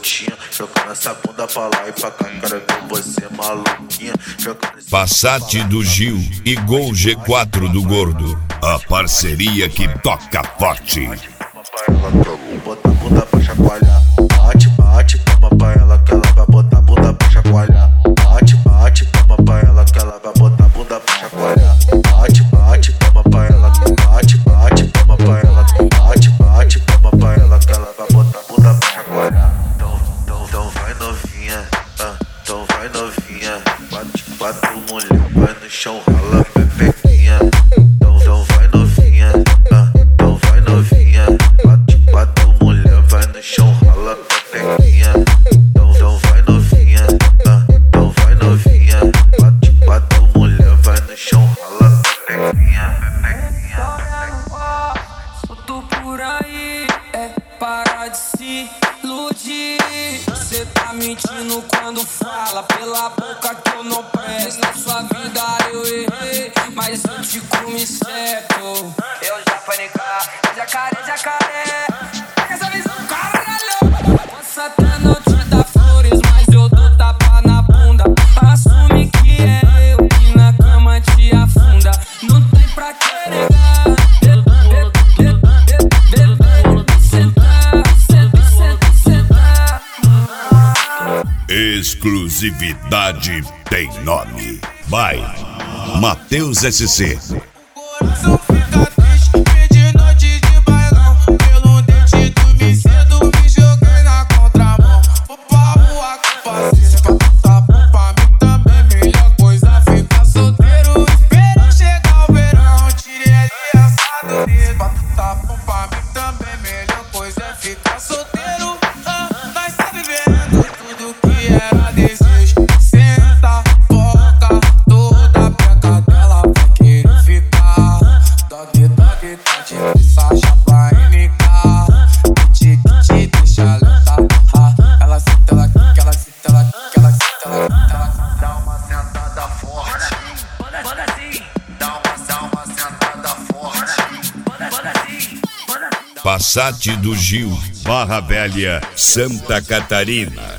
brotinha, jogando essa bunda pra lá e pra cá, quero ver você maluquinha. Passat do Gil e Gol G4 do Gordo, a parceria que toca forte. Bota a bunda pra chacoalhar, bate, bate, toma pra ela que ela vai botar a bunda pra chacoalhar. Bate, bate, toma pra ela que ela vai botar a bunda pra chacoalhar. Bate, bate, toma pra ela, bate, bate, toma pra ela, bate, bate, toma pra ela que ela vai botar a bunda pra chacoalhar. Então vai novinha, então vai novinha, bate, bate mulher, vai no chão, rala pepequinha. Então vai novinha, então vai novinha, bate, bate mulher, vai no chão, rala pepequinha. Então vai novinha, então vai novinha, bate, bate mulher, vai no chão, rala pepequinha, pepequinha. Solto por aí, é parar de se iludir. Cê tá mentindo quando fala pela boca que eu não presto. Na sua vida eu errei, mas eu te comi certo. Eu já panicar, jacaré, jacaré. Pega essa visão, caralho. Posso até não te dar flores, mas eu dou tapa na bunda. Assume que é eu que na cama te afunda. Não tem pra que negar. Exclusividade tem nome. Vai, Matheus SC. Coração fica triste, de noite de bailão. Pelo dente do me cedo, me joguei na contramão. Vou pra rua com paciência, pra tá bom pra mim também. Melhor coisa ficar solteiro, espero chegar o verão. Tirei essa dureza, pra tá bom pra mim também. Melhor coisa é ficar solteiro. Nós tá vivendo tudo que era desejo. Senta, foca, toda peca dela vai querer ficar. Dog, dog, tá de Sacha pra NK. Que te deixa lenta. Ela senta, ela quica, ela senta, ela quica, ela senta, ela quica, ela senta. Dá uma sentada forte, Bora assim, dá uma sentada forte. bora assim, bora. Passat do Gil, Barra Velha, Santa Catarina.